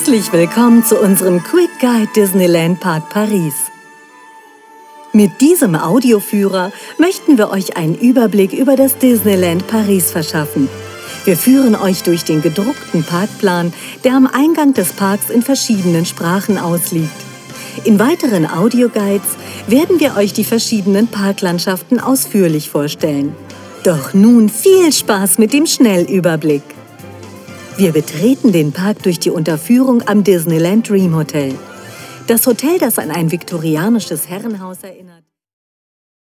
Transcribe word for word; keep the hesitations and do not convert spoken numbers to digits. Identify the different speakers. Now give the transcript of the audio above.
Speaker 1: Herzlich willkommen zu unserem Quick Guide Disneyland Park Paris. Mit diesem Audioführer möchten wir euch einen Überblick über das Disneyland Paris verschaffen. Wir führen euch durch den gedruckten Parkplan, der am Eingang des Parks in verschiedenen Sprachen ausliegt. In weiteren Audioguides werden wir euch die verschiedenen Parklandschaften ausführlich vorstellen. Doch nun viel Spaß mit dem Schnellüberblick! Wir betreten den Park durch die Unterführung am Disneyland Dream Hotel. Das Hotel, das an ein viktorianisches Herrenhaus erinnert.